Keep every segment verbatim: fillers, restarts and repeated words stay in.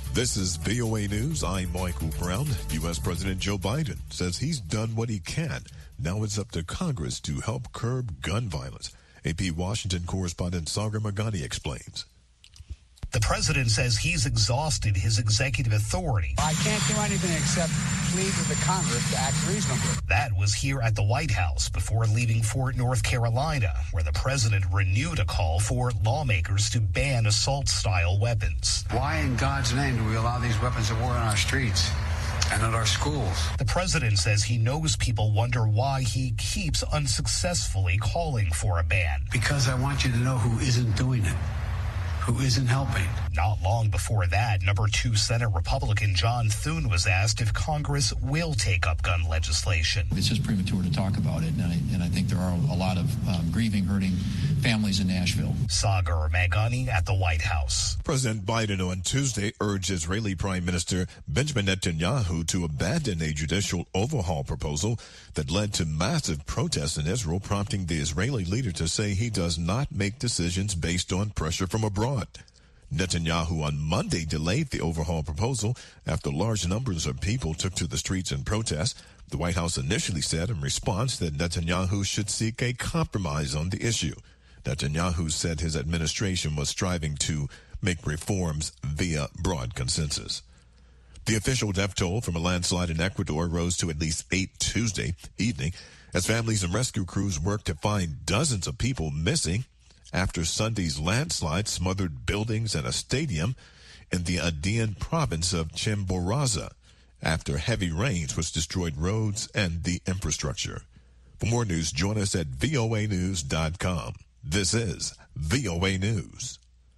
This is V O A News. I'm Michael Brown. U S. President Joe Biden says he's done what he can. Now it's up to Congress to help curb gun violence. A P Washington correspondent Sagar Magani explains. The president says he's exhausted his executive authority. I can't do anything except plead with the Congress to act reasonably. That was here at the White House before leaving Fort North Carolina, where the president renewed a call for lawmakers to ban assault-style weapons. Why in God's name do we allow these weapons of war in our streets and at our schools? The president says he knows people wonder why he keeps unsuccessfully calling for a ban. Because I want you to know who isn't doing it. Who isn't helping. Not long before that, number two Senate Republican John Thune was asked if Congress will take up gun legislation. It's just premature to talk about it, and I, and I think there are a lot of um, grieving, hurting families in Nashville. Sagar Magani at the White House. President Biden on Tuesday urged Israeli Prime Minister Benjamin Netanyahu to abandon a judicial overhaul proposal that led to massive protests in Israel, prompting the Israeli leader to say he does not make decisions based on pressure from abroad. Netanyahu on Monday delayed the overhaul proposal after large numbers of people took to the streets in protest. The White House initially said in response that Netanyahu should seek a compromise on the issue. Netanyahu said his administration was striving to make reforms via broad consensus. The official death toll from a landslide in Ecuador rose to at least eight Tuesday evening as families and rescue crews worked to find dozens of people missing after Sunday's landslide smothered buildings and a stadium in the Andean province of Chimborazo after heavy rains which destroyed roads and the infrastructure. For more news, join us at V O A news dot com. This is V O A News.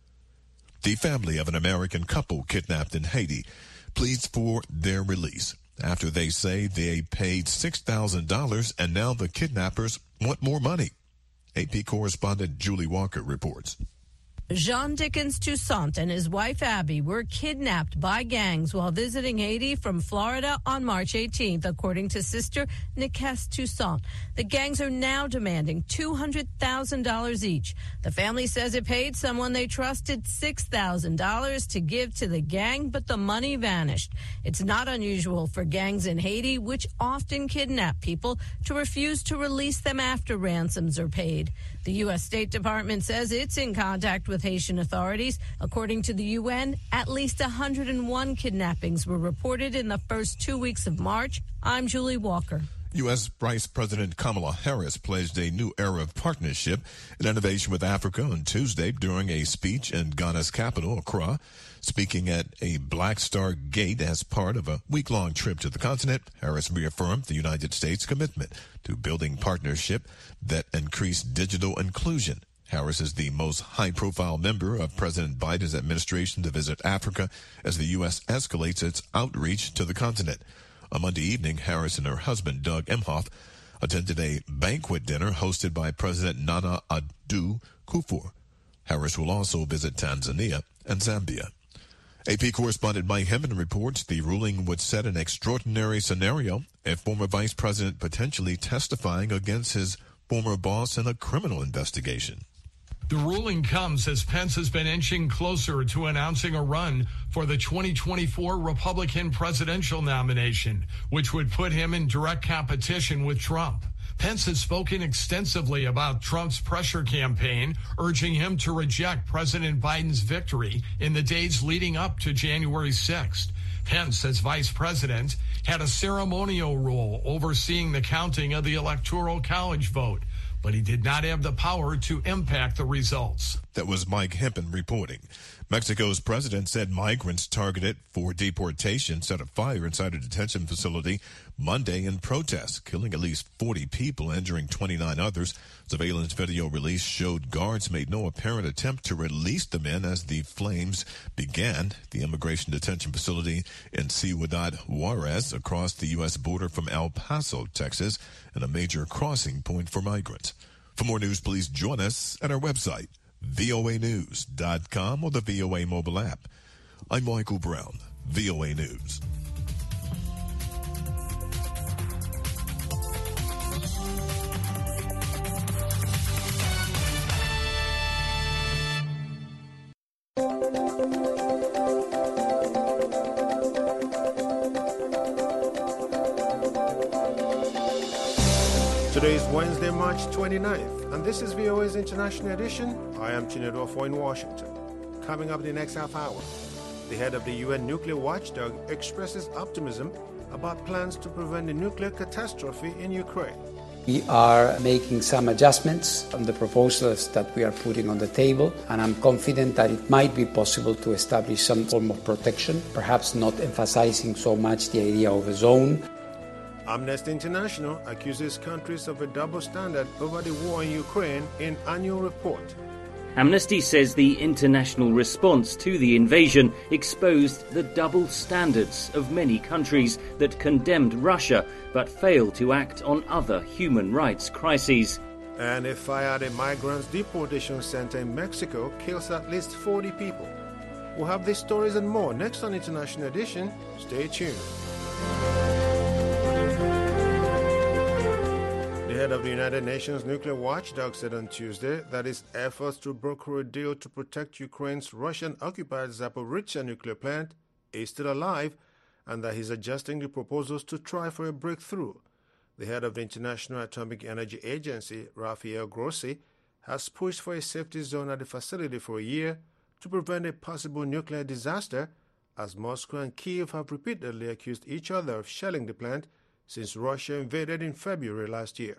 The family of an American couple kidnapped in Haiti pleads for their release after they say they paid six thousand dollars and now the kidnappers want more money. A P correspondent Julie Walker reports. Jean Dickens Toussaint and his wife Abby were kidnapped by gangs while visiting Haiti from Florida on March eighteenth, according to sister Nikes Toussaint. The gangs are now demanding two hundred thousand dollars each. The family says it paid someone they trusted six thousand dollars to give to the gang, but the money vanished. It's not unusual for gangs in Haiti, which often kidnap people, to refuse to release them after ransoms are paid. The U S. State Department says it's in contact with Haitian authorities. According to the U N, at least one hundred one kidnappings were reported in the first two weeks of March. I'm Julie Walker. U S. Vice President Kamala Harris pledged a new era of partnership and innovation with Africa on Tuesday during a speech in Ghana's capital, Accra. Speaking at a Black Star Gate as part of a week-long trip to the continent, Harris reaffirmed the United States' commitment to building partnership that increase digital inclusion. Harris is the most high-profile member of President Biden's administration to visit Africa as the U S escalates its outreach to the continent. On Monday evening, Harris and her husband, Doug Emhoff, attended a banquet dinner hosted by President Nana Addo-Kufuor. Harris will also visit Tanzania and Zambia. A P correspondent Mike Hemman reports the ruling would set an extraordinary scenario, a former vice president potentially testifying against his former boss in a criminal investigation. The ruling comes as Pence has been inching closer to announcing a run for the twenty twenty-four Republican presidential nomination, which would put him in direct competition with Trump. Pence has spoken extensively about Trump's pressure campaign, urging him to reject President Biden's victory in the days leading up to January sixth. Pence, as vice president, had a ceremonial role overseeing the counting of the Electoral College vote, but he did not have the power to impact the results. That was Mike Hempen reporting. Mexico's president said migrants targeted for deportation set a fire inside a detention facility Monday in protest, killing at least forty people, injuring twenty-nine others. Surveillance video released showed guards made no apparent attempt to release the men as the flames began. The immigration detention facility in Ciudad Juarez, across the U S border from El Paso, Texas, and a major crossing point for migrants. For more news, please join us at our website, V O A news dot com, or the V O A mobile app. I'm Michael Brown, V O A News. Today is Wednesday, March twenty-ninth, and this is V O A's International Edition. I am Chinedu Ofo in Washington. Coming up in the next half hour, the head of the U N nuclear watchdog expresses optimism about plans to prevent a nuclear catastrophe in Ukraine. We are making some adjustments on the proposals that we are putting on the table, and I'm confident that it might be possible to establish some form of protection, perhaps not emphasizing so much the idea of a zone. Amnesty International accuses countries of a double standard over the war in Ukraine in annual report. Amnesty says the international response to the invasion exposed the double standards of many countries that condemned Russia but failed to act on other human rights crises. And a fire at a migrants' deportation center in Mexico kills at least forty people. We'll have these stories and more next on International Edition. Stay tuned. The head of the United Nations nuclear watchdog said on Tuesday that its efforts to broker a deal to protect Ukraine's Russian-occupied Zaporizhzhia nuclear plant is still alive, and that he's adjusting the proposals to try for a breakthrough. The head of the International Atomic Energy Agency, Rafael Grossi, has pushed for a safety zone at the facility for a year to prevent a possible nuclear disaster, as Moscow and Kyiv have repeatedly accused each other of shelling the plant since Russia invaded in February last year.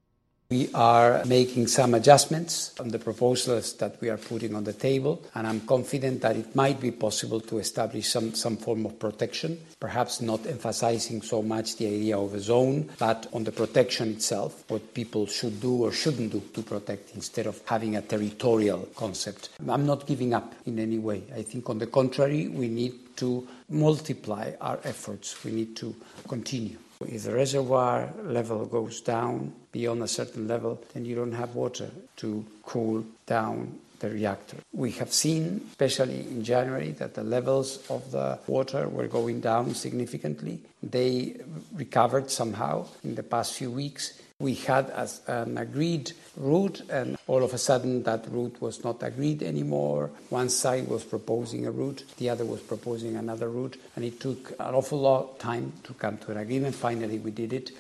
We are making some adjustments on the proposals that we are putting on the table, and I'm confident that it might be possible to establish some, some form of protection, perhaps not emphasizing so much the idea of a zone, but on the protection itself, what people should do or shouldn't do to protect instead of having a territorial concept. I'm not giving up in any way. I think, on the contrary, we need to multiply our efforts. We need to continue. If the reservoir level goes down beyond a certain level, then you don't have water to cool down the reactor. We have seen, especially in January, that the levels of the water were going down significantly. They recovered somehow in the past few weeks. We had as an agreed route, and all of a sudden that route was not agreed anymore. One side was proposing a route, the other was proposing another route, and it took an awful lot of time to come to an agreement. Finally, we did it.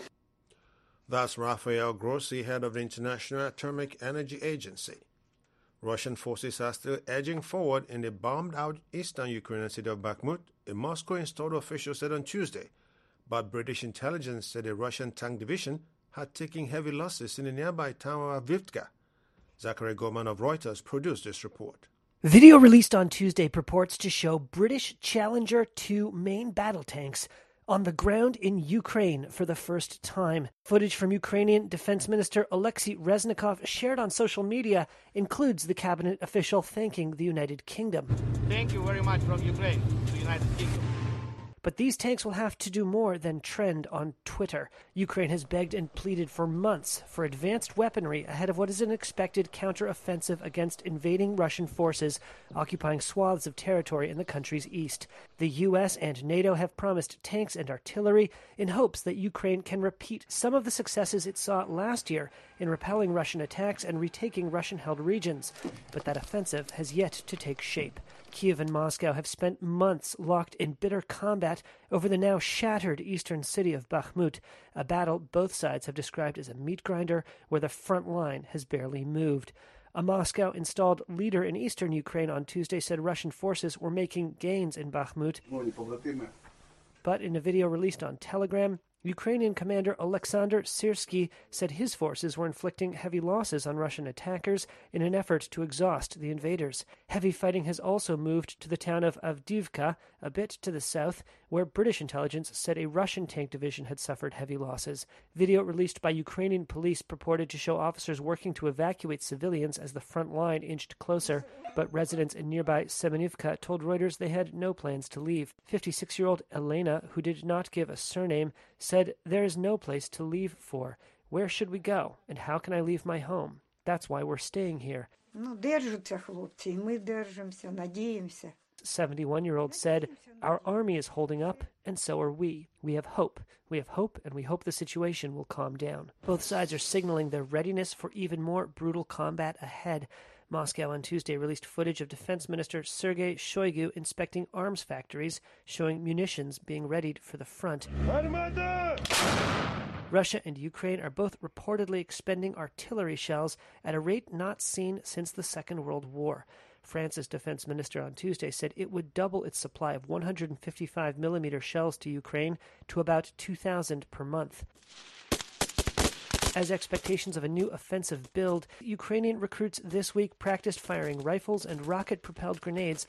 That's Rafael Grossi, head of the International Atomic Energy Agency. Russian forces are still edging forward in the bombed-out eastern Ukrainian city of Bakhmut, a Moscow-installed official said on Tuesday, but British intelligence said a Russian tank division had taken heavy losses in the nearby town of Avdiivka. Zachary Gorman of Reuters produced this report. Video released on Tuesday purports to show British Challenger two main battle tanks on the ground in Ukraine for the first time. Footage from Ukrainian Defense Minister Alexei Reznikov shared on social media includes the cabinet official thanking the United Kingdom. Thank you very much from Ukraine to the United Kingdom. But these tanks will have to do more than trend on Twitter. Ukraine has begged and pleaded for months for advanced weaponry ahead of what is an expected counter-offensive against invading Russian forces occupying swaths of territory in the country's east. The U S and NATO have promised tanks and artillery in hopes that Ukraine can repeat some of the successes it saw last year in repelling Russian attacks and retaking Russian-held regions. But that offensive has yet to take shape. Kyiv and Moscow have spent months locked in bitter combat over the now shattered eastern city of Bakhmut, a battle both sides have described as a meat grinder where the front line has barely moved. A Moscow-installed leader in eastern Ukraine on Tuesday said Russian forces were making gains in Bakhmut. But in a video released on Telegram, Ukrainian commander Alexander Syrsky said his forces were inflicting heavy losses on Russian attackers in an effort to exhaust the invaders. Heavy fighting has also moved to the town of Avdiivka, a bit to the south, where British intelligence said a Russian tank division had suffered heavy losses. Video released by Ukrainian police purported to show officers working to evacuate civilians as the front line inched closer, but residents in nearby Semenivka told Reuters they had no plans to leave. fifty-six-year-old Elena, who did not give a surname, said, "There is no place to leave for. Where should we go? And how can I leave my home? That's why we're staying here." seventy-one-year-old said, "Our army is holding up, and so are we. We have hope. We have hope, and we hope the situation will calm down." Both sides are signaling their readiness for even more brutal combat ahead. Moscow on Tuesday released footage of Defense Minister Sergei Shoigu inspecting arms factories, showing munitions being readied for the front. Russia and Ukraine are both reportedly expending artillery shells at a rate not seen since the Second World War. France's defense minister on Tuesday said it would double its supply of one hundred fifty-five millimeter shells to Ukraine to about two thousand per month. As expectations of a new offensive build, Ukrainian recruits this week practiced firing rifles and rocket-propelled grenades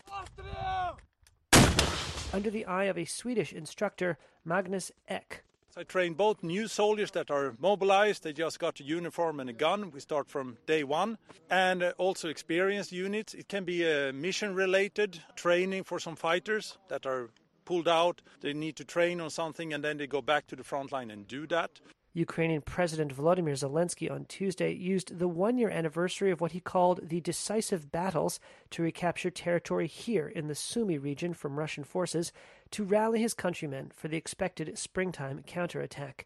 under the eye of a Swedish instructor, Magnus Ek. I train both new soldiers that are mobilized, they just got a uniform and a gun, we start from day one, and also experienced units. It can be a mission-related training for some fighters that are pulled out, they need to train on something and then they go back to the front line and do that. Ukrainian President Volodymyr Zelensky on Tuesday used the one-year anniversary of what he called the decisive battles to recapture territory here in the Sumy region from Russian forces to rally his countrymen for the expected springtime counterattack.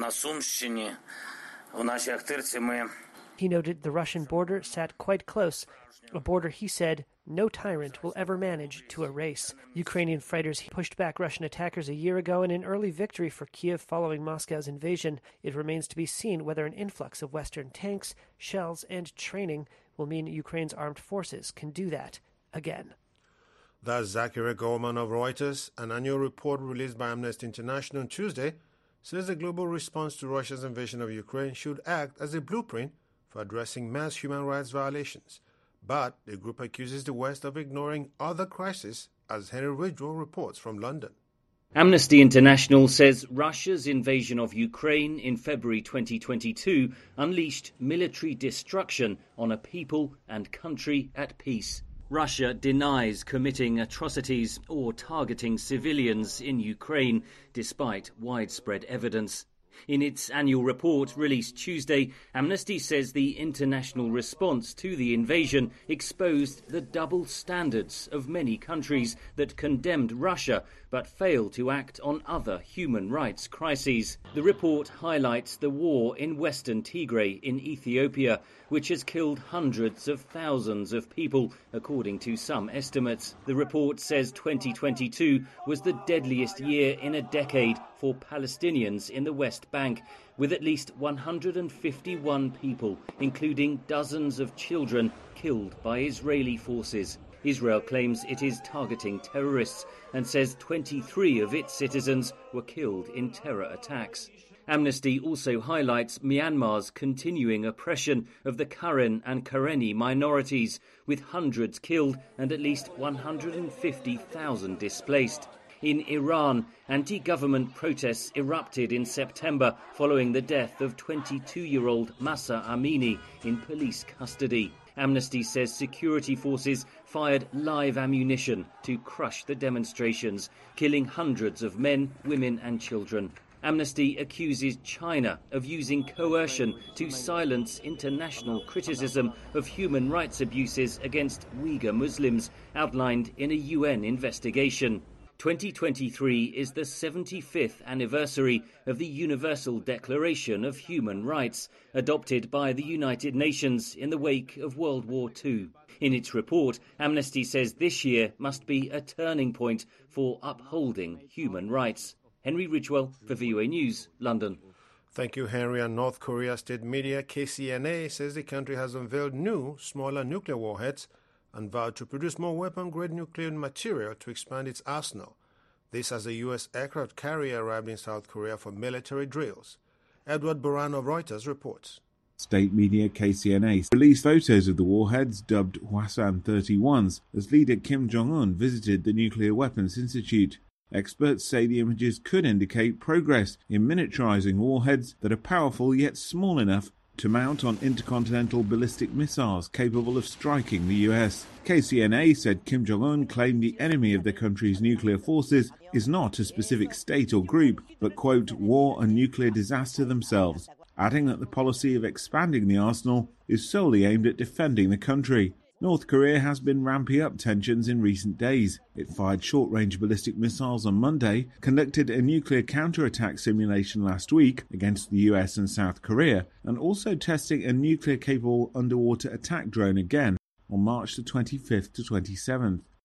He noted the Russian border sat quite close, a border he said no tyrant will ever manage to erase. Ukrainian fighters pushed back Russian attackers a year ago in an early victory for Kiev following Moscow's invasion. It remains to be seen whether an influx of Western tanks, shells, and training will mean Ukraine's armed forces can do that again. That's Zachary Goldman of Reuters. An annual report released by Amnesty International on Tuesday says the global response to Russia's invasion of Ukraine should act as a blueprint for addressing mass human rights violations. But the group accuses the West of ignoring other crises, as Henry Ridgwell reports from London. Amnesty International says Russia's invasion of Ukraine in February twenty twenty-two unleashed military destruction on a people and country at peace. Russia denies committing atrocities or targeting civilians in Ukraine, despite widespread evidence. In its annual report released Tuesday, Amnesty says the international response to the invasion exposed the double standards of many countries that condemned Russia but failed to act on other human rights crises. The report highlights the war in western Tigray in Ethiopia, which has killed hundreds of thousands of people, according to some estimates. The report says twenty twenty-two was the deadliest year in a decade for Palestinians in the West Bank, with at least one hundred fifty-one people, including dozens of children, killed by Israeli forces. Israel claims it is targeting terrorists and says twenty-three of its citizens were killed in terror attacks. Amnesty also highlights Myanmar's continuing oppression of the Karen and Karenni minorities, with hundreds killed and at least one hundred fifty thousand displaced. In Iran, anti-government protests erupted in September following the death of twenty-two-year-old Mahsa Amini in police custody. Amnesty says security forces fired live ammunition to crush the demonstrations, killing hundreds of men, women and children. Amnesty accuses China of using coercion to silence international criticism of human rights abuses against Uyghur Muslims, outlined in a U N investigation. twenty twenty-three is the seventy-fifth anniversary of the Universal Declaration of Human Rights, adopted by the United Nations in the wake of World War Two. In its report, Amnesty says this year must be a turning point for upholding human rights. Henry Ridgwell for V O A News, London. Thank you, Henry. And North Korea state media K C N A says the country has unveiled new, smaller nuclear warheads and vowed to produce more weapon-grade nuclear material to expand its arsenal. This as a U S aircraft carrier arrived in South Korea for military drills. Edward Buran of Reuters reports. State media K C N A released photos of the warheads, dubbed Hwasan thirty-ones, as leader Kim Jong-un visited the Nuclear Weapons Institute. Experts say the images could indicate progress in miniaturizing warheads that are powerful yet small enough to mount on intercontinental ballistic missiles capable of striking the U S. K C N A said Kim Jong-un claimed the enemy of the country's nuclear forces is not a specific state or group, but, quote, war and nuclear disaster themselves, adding that the policy of expanding the arsenal is solely aimed at defending the country. North Korea has been ramping up tensions in recent days. It fired short-range ballistic missiles on Monday, conducted a nuclear counterattack simulation last week against the U S and South Korea, and also testing a nuclear-capable underwater attack drone again on March the twenty-fifth to twenty-seventh.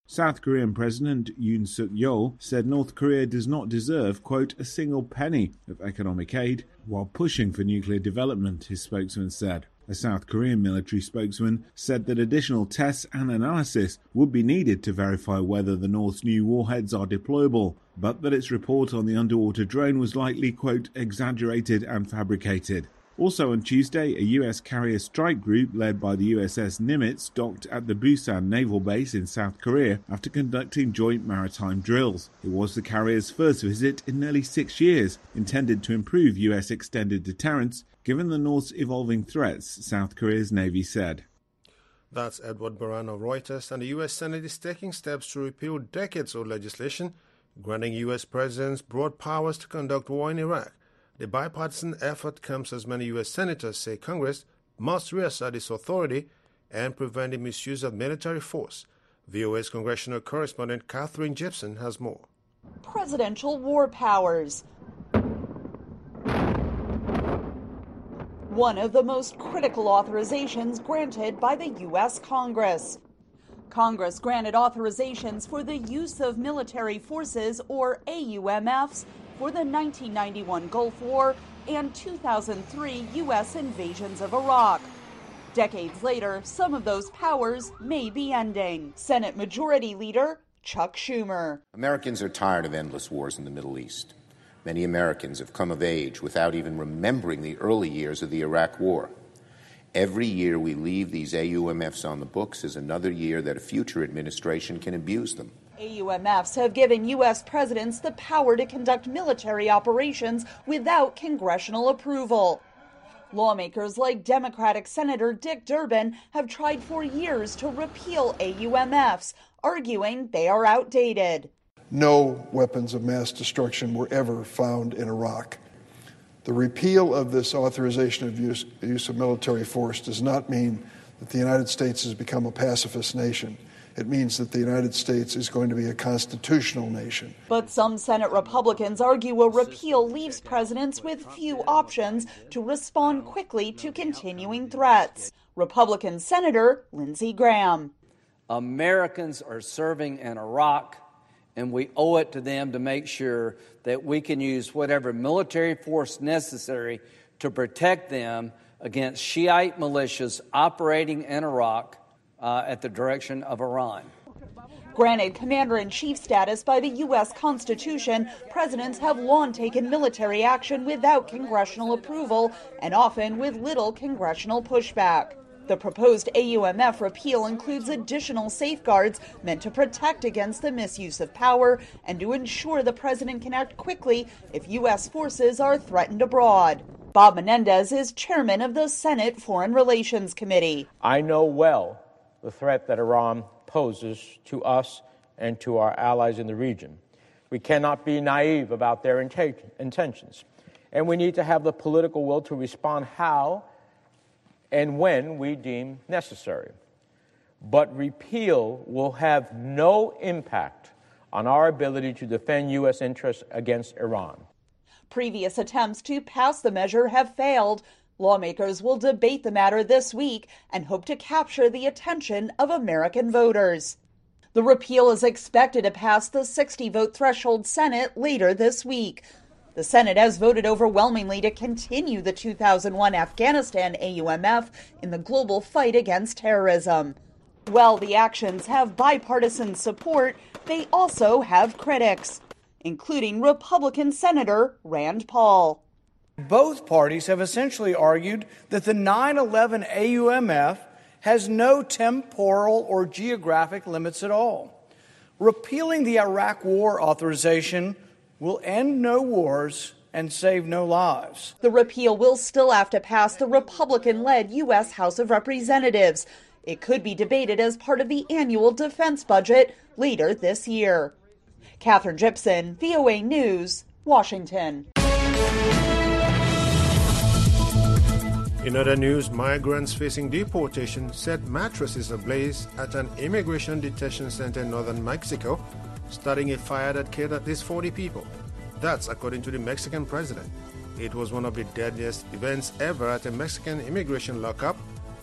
South Korean President Yoon Suk-yeol said North Korea does not deserve, quote, a single penny of economic aid while pushing for nuclear development, his spokesman said. A South Korean military spokesman said that additional tests and analysis would be needed to verify whether the North's new warheads are deployable, but that its report on the underwater drone was likely, quote, exaggerated and fabricated. Also on Tuesday, a U S carrier strike group led by the U S S Nimitz docked at the Busan Naval Base in South Korea after conducting joint maritime drills. It was the carrier's first visit in nearly six years, intended to improve U S extended deterrence given the North's evolving threats, South Korea's Navy said. That's Edward Baran of Reuters, and the U S Senate is taking steps to repeal decades-old legislation granting U S presidents broad powers to conduct war in Iraq. The bipartisan effort comes as many U S senators say Congress must reassert its authority and prevent the misuse of military force. V O A's congressional correspondent Catherine Gibson has more. Presidential war powers. One of the most critical authorizations granted by the U S Congress. Congress granted authorizations for the use of military forces, or A U M Fs, for the nineteen ninety-one Gulf War and two thousand three U S invasions of Iraq. Decades later, some of those powers may be ending. Senate Majority Leader Chuck Schumer. Americans are tired of endless wars in the Middle East. Many Americans have come of age without even remembering the early years of the Iraq War. Every year we leave these A U M Fs on the books is another year that a future administration can abuse them. A U M Fs have given U S presidents the power to conduct military operations without congressional approval. Lawmakers like Democratic Senator Dick Durbin have tried for years to repeal A U M Fs, arguing they are outdated. No weapons of mass destruction were ever found in Iraq. The repeal of this authorization of use, use of military force does not mean that the United States has become a pacifist nation. It means that the United States is going to be a constitutional nation. But some Senate Republicans argue a repeal leaves presidents with few options to respond quickly to continuing threats. Republican Senator Lindsey Graham. Americans are serving in Iraq, and we owe it to them to make sure that we can use whatever military force necessary to protect them against Shiite militias operating in Iraq uh, at the direction of Iran. Granted commander-in-chief status by the U S Constitution, presidents have long taken military action without congressional approval and often with little congressional pushback. The proposed A U M F repeal includes additional safeguards meant to protect against the misuse of power and to ensure the president can act quickly if U S forces are threatened abroad. Bob Menendez is chairman of the Senate Foreign Relations Committee. I know well the threat that Iran poses to us and to our allies in the region. We cannot be naive about their intentions, and we need to have the political will to respond how and when we deem necessary. But repeal will have no impact on our ability to defend U S interests against Iran. Previous attempts to pass the measure have failed. Lawmakers will debate the matter this week and hope to capture the attention of American voters. The repeal is expected to pass the sixty-vote threshold Senate later this week. The Senate has voted overwhelmingly to continue the two thousand one Afghanistan A U M F in the global fight against terrorism. While the actions have bipartisan support, they also have critics, including Republican Senator Rand Paul. Both parties have essentially argued that the nine eleven A U M F has no temporal or geographic limits at all. Repealing the Iraq War authorization will end no wars and save no lives. The repeal will still have to pass the Republican-led U S House of Representatives. It could be debated as part of the annual defense budget later this year. Catherine Gibson, V O A News, Washington. In other news, migrants facing deportation set mattresses ablaze at an immigration detention center in northern Mexico, starting a fire that killed at least forty people. That's according to the Mexican president. It was one of the deadliest events ever at a Mexican immigration lockup,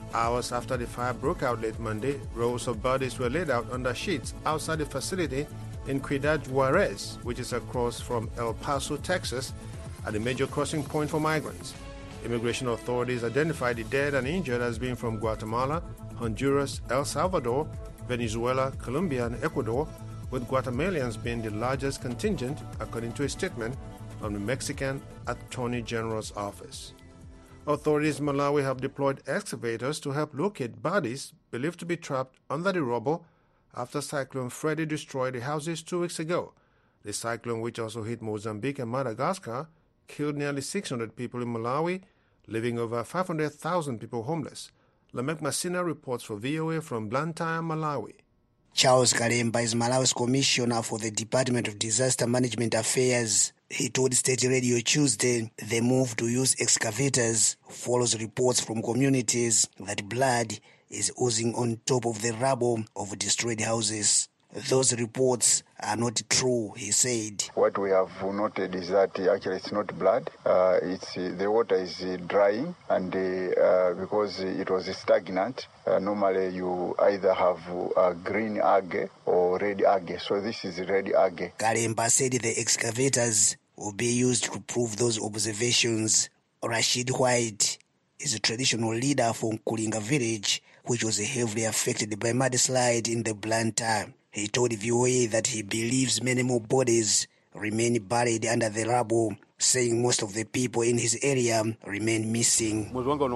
Hours after the fire broke out late Monday, rows of bodies were laid out under sheets outside the facility in Ciudad Juarez, which is across from El Paso, Texas, at a major crossing point for migrants. Immigration authorities identified the dead and injured as being from Guatemala, Honduras, El Salvador, Venezuela, Colombia, and Ecuador, with Guatemalans being the largest contingent, according to a statement from the Mexican Attorney General's office. Authorities in Malawi have deployed excavators to help locate bodies believed to be trapped under the rubble after Cyclone Freddy destroyed the houses two weeks ago. The cyclone, which also hit Mozambique and Madagascar, killed nearly six hundred people in Malawi, leaving over five hundred thousand people homeless. Lamek Masina reports for V O A from Blantyre, Malawi. Charles Kalemba is Malawi's commissioner for the Department of Disaster Management Affairs. He told State Radio Tuesday the move to use excavators follows reports from communities that blood is oozing on top of the rubble of destroyed houses. Those reports are not true, he said. What we have noted is that actually it's not blood. Uh, it's uh, the water is uh, drying, and uh, because it was stagnant, uh, normally you either have uh, green algae or red algae. So this is red algae. Kalemba said the excavators will be used to prove those observations. Rashid White is a traditional leader from Kulinga village, which was heavily affected by mudslide in the Blantyre. He told V O A that he believes many more bodies remain buried under the rubble, saying most of the people in his area remain missing.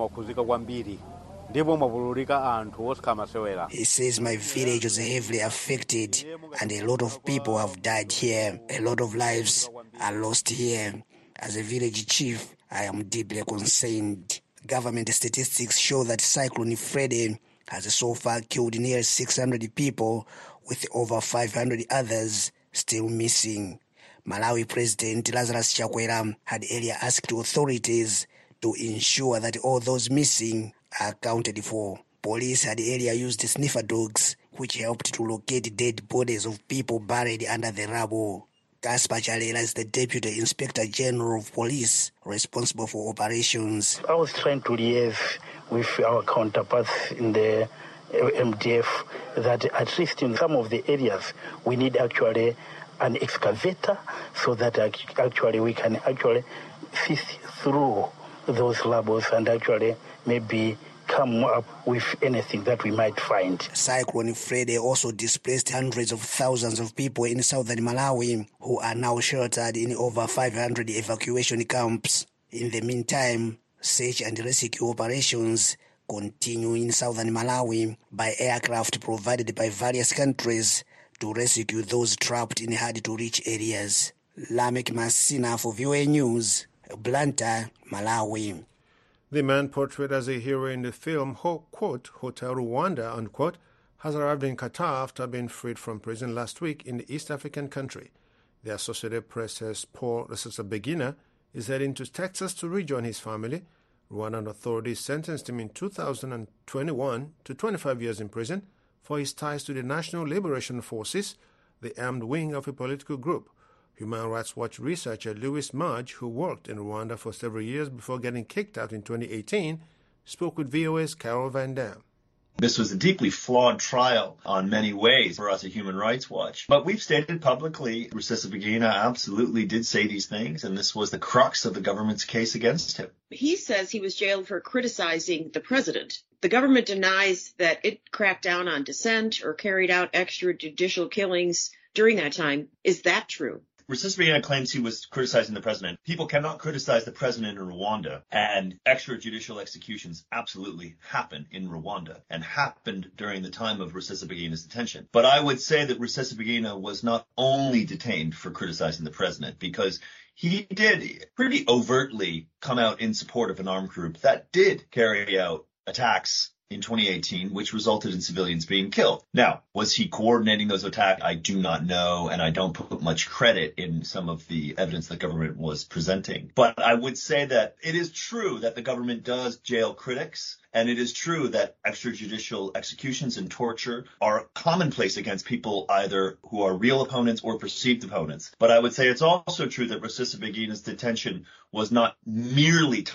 He says my village was heavily affected and a lot of people have died here. A lot of lives are lost here. As a village chief, I am deeply concerned. Government statistics show that Cyclone Freddy has so far killed nearly six hundred people, with over five hundred others still missing. Malawi President Lazarus Chakwera had earlier asked authorities to ensure that all those missing are accounted for. Police had earlier used sniffer dogs, which helped to locate dead bodies of people buried under the rubble. Gaspar Chalela is the Deputy Inspector General of Police responsible for operations. I was trying to liaise with our counterparts in the M D F that at least in some of the areas we need actually an excavator so that actually we can actually sift through those labels and actually maybe come up with anything that we might find. Cyclone Freddy also displaced hundreds of thousands of people in southern Malawi who are now sheltered in over five hundred evacuation camps. In the meantime, search and rescue operations continue in southern Malawi by aircraft provided by various countries to rescue those trapped in hard-to-reach areas. Lamek Masina for V O A News, Blantyre, Malawi. The man portrayed as a hero in the film, quote, Hotel Rwanda, unquote, has arrived in Qatar after being freed from prison last week in the East African country. The Associated Press says Paul Rusesabagina is heading to Texas to rejoin his family. Rwandan authorities sentenced him in two thousand twenty-one to twenty-five years in prison for his ties to the National Liberation Forces, the armed wing of a political group. Human Rights Watch researcher Louis Mudge, who worked in Rwanda for several years before getting kicked out in twenty eighteen, spoke with V O A's Carol Van Dam. This was a deeply flawed trial on many ways for us at Human Rights Watch. But we've stated publicly, Rusesabagina absolutely did say these things, and this was the crux of the government's case against him. He says he was jailed for criticizing the president. The government denies that it cracked down on dissent or carried out extrajudicial killings during that time. Is that true? Rusesabagina claims he was criticizing the president. People cannot criticize the president in Rwanda, and extrajudicial executions absolutely happen in Rwanda and happened during the time of Rusesabagina's detention. But I would say that Rusesabagina was not only detained for criticizing the president, because he did pretty overtly come out in support of an armed group that did carry out attacks in twenty eighteen, which resulted in civilians being killed. Now, was he coordinating those attacks? I do not know, and I don't put much credit in some of the evidence the government was presenting. But I would say that it is true that the government does jail critics, and it is true that extrajudicial executions and torture are commonplace against people either who are real opponents or perceived opponents. But I would say it's also true that Rusesabagina's detention was not merely tied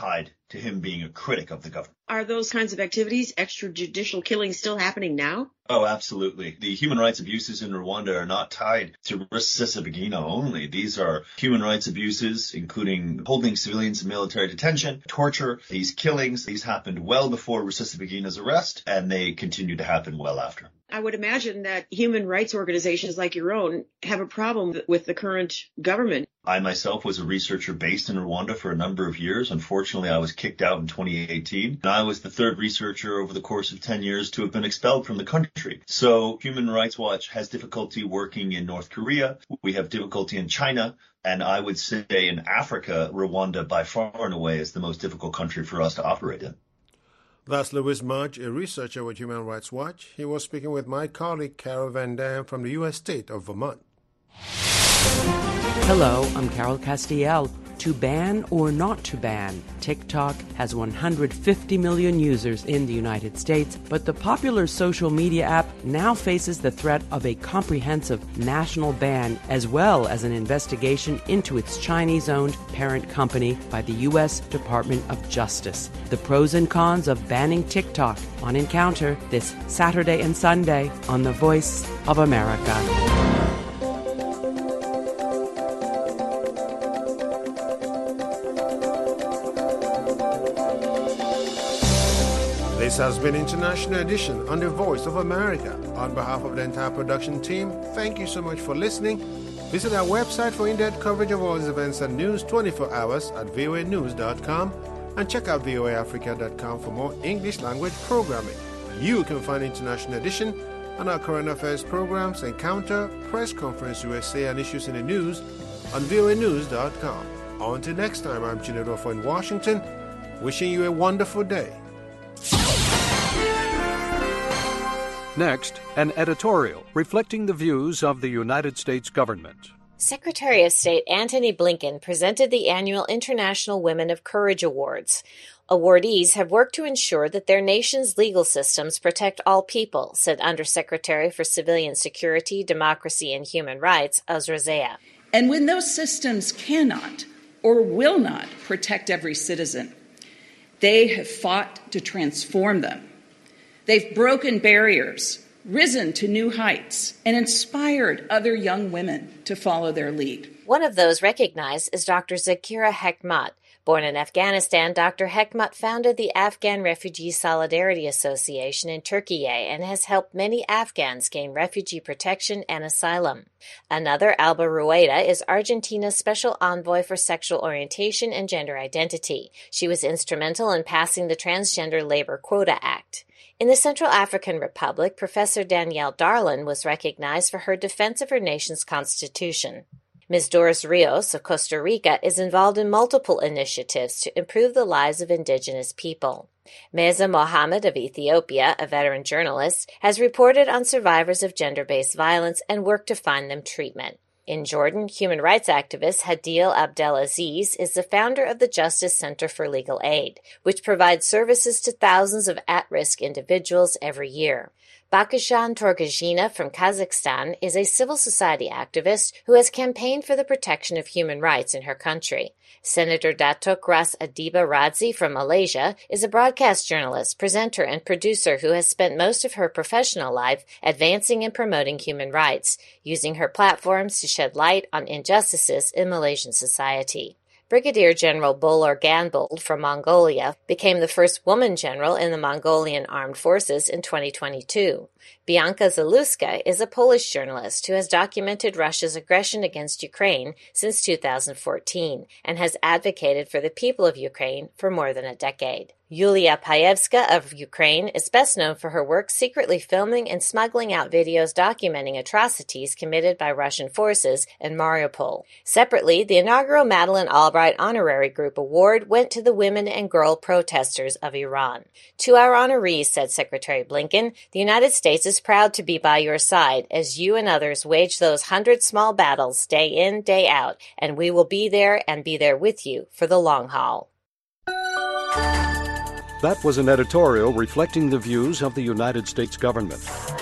to him being a critic of the government. Are those kinds of activities, extrajudicial killings, still happening now? Oh, absolutely. The human rights abuses in Rwanda are not tied to Rusesabagina only. These are human rights abuses, including holding civilians in military detention, torture. These killings, these happened well before Rusesabagina's arrest, and they continue to happen well after. I would imagine that human rights organizations like your own have a problem with the current government. I myself was a researcher based in Rwanda for a number of years. Unfortunately, I was kicked out in twenty eighteen. And I was the third researcher over the course of ten years to have been expelled from the country. So Human Rights Watch has difficulty working in North Korea. We have difficulty in China. And I would say in Africa, Rwanda by far and away is the most difficult country for us to operate in. That's Louis Mudge, a researcher with Human Rights Watch. He was speaking with my colleague Carol Van Dam from the U S state of Vermont. Hello, I'm Carol Castiel. To ban or not to ban, TikTok has one hundred fifty million users in the United States, but the popular social media app now faces the threat of a comprehensive national ban as well as an investigation into its Chinese-owned parent company by the U S Department of Justice. The pros and cons of banning TikTok on Encounter this Saturday and Sunday on The Voice of America. This has been International Edition on the Voice of America. On behalf of the entire production team, thank you so much for listening. Visit our website for in-depth coverage of all these events and news twenty-four hours at V O A news dot com and check out V O A Africa dot com for more English language programming. You can find International Edition and our current affairs programs, Encounter, Press Conference U S A and Issues in the News on V O A news dot com. Until next time, I'm Gina Rofo in Washington, wishing you a wonderful day. Next, an editorial reflecting the views of the United States government. Secretary of State Antony Blinken presented the annual International Women of Courage Awards. Awardees have worked to ensure that their nation's legal systems protect all people, said Undersecretary for Civilian Security, Democracy, and Human Rights, Azra Zaya. And when those systems cannot or will not protect every citizen, they have fought to transform them. They've broken barriers, risen to new heights, and inspired other young women to follow their lead. One of those recognized is Doctor Zakira Hekmat. Born in Afghanistan, Doctor Hekmat founded the Afghan Refugee Solidarity Association in Turkey and has helped many Afghans gain refugee protection and asylum. Another, Alba Rueda, is Argentina's Special Envoy for Sexual Orientation and Gender Identity. She was instrumental in passing the Transgender Labor Quota Act. In the Central African Republic, Professor Danielle Darlin was recognized for her defense of her nation's constitution. Miz Doris Rios of Costa Rica is involved in multiple initiatives to improve the lives of indigenous people. Meza Mohammed of Ethiopia, a veteran journalist, has reported on survivors of gender-based violence and worked to find them treatment. In Jordan, human rights activist Hadil Abdelaziz is the founder of the Justice Center for Legal Aid, which provides services to thousands of at-risk individuals every year. Bakishan Torgajina from Kazakhstan is a civil society activist who has campaigned for the protection of human rights in her country. Senator Datuk Ras Adiba Radzi from Malaysia is a broadcast journalist, presenter, and producer who has spent most of her professional life advancing and promoting human rights, using her platforms to shed light on injustices in Malaysian society. Brigadier General Bolor Ganbold from Mongolia became the first woman general in the Mongolian Armed Forces in twenty twenty-two. Bianca Zaluska is a Polish journalist who has documented Russia's aggression against Ukraine since two thousand fourteen and has advocated for the people of Ukraine for more than a decade. Yulia Payevska of Ukraine is best known for her work secretly filming and smuggling out videos documenting atrocities committed by Russian forces in Mariupol. Separately, the inaugural Madeleine Albright Honorary Group Award went to the women and girl protesters of Iran. To our honorees, said Secretary Blinken, the United States is proud to be by your side as you and others wage those hundred small battles day in, day out, and we will be there and be there with you for the long haul. That was an editorial reflecting the views of the United States government.